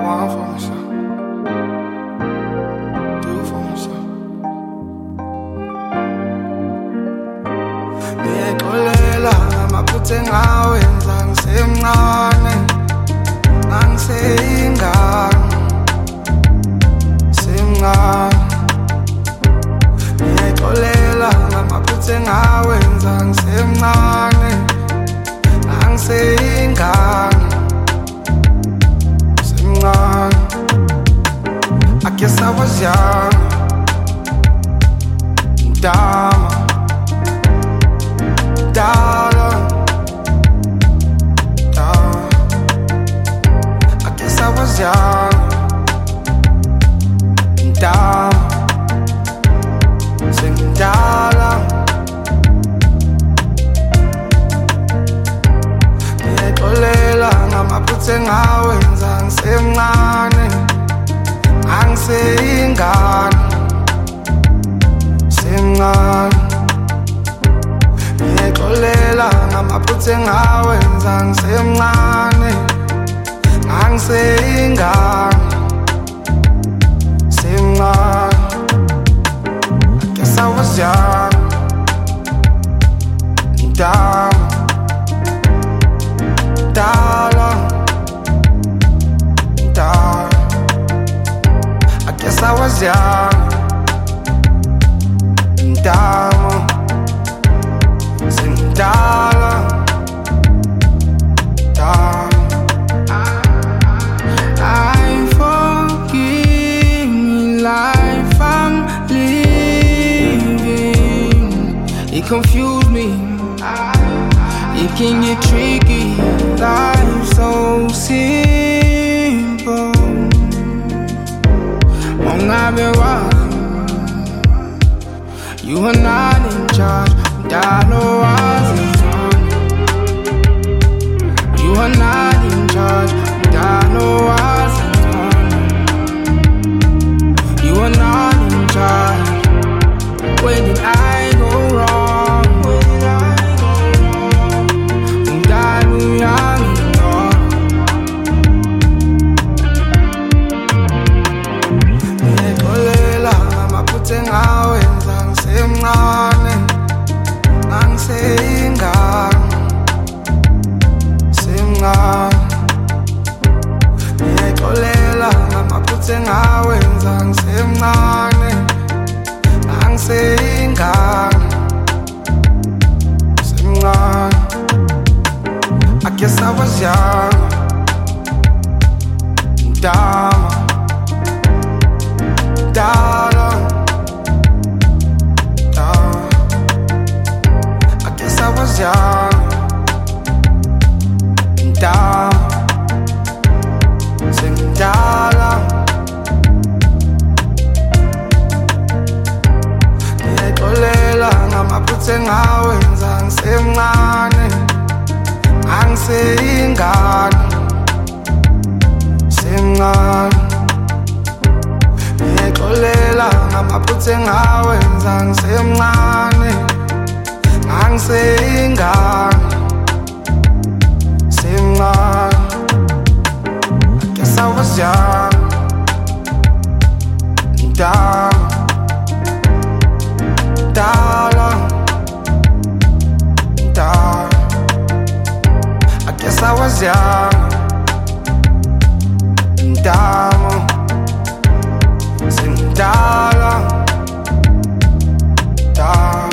One for myself, two for myself. Ngiyexolela ngamaphutha engawenza ngisemncane, ngangiseyingane, semncane. Ngiyexolela ngamaphutha engawenza ngisemncane, ngangiseyingane, semncane. I guess I was young, dumb, darling, dumb. I guess I was young, dumb, singing darling. Ngiyexolela ngamaphutha engawenza ngisemncane, ngangiseyingane, semncane. Ngiyexolela ngamaphutha engawenza ngisemncane, ngangiseyingane, semncane. I guess I was young, dumb, darling, darling. I guess I was young, dumb, sing darling, darling. I forgive me, life I'm living. It confused me, it can get tricky. Life so simple. Long I've been walking, you are not in charge. I know I was on. You are not in charge. I know I was on. You are not in charge. Where did I go wrong? Where did I go wrong? And I knew I knew wrong. Ngiyexolela ngamaphutha engawenza ngisemncane, ngangiseyingane, semncane. Ngiyexolela ngamaphutha engawenza ngisemncane, ngangiseyingane, semncane. I guess I was young, dumb, darling, dumb. I guess I was young, dumb, singing darling. Ngiyexolela ngamaphutha engawenza ngisemncane, ngangiseyingane, semncane. Ngiyexolela ngamaphutha engawenza ngisemncane, ngangiseyingane, semncane. I guess I was young, dumb, darling, darling. I guess I was young, dumb, singing darling, darling.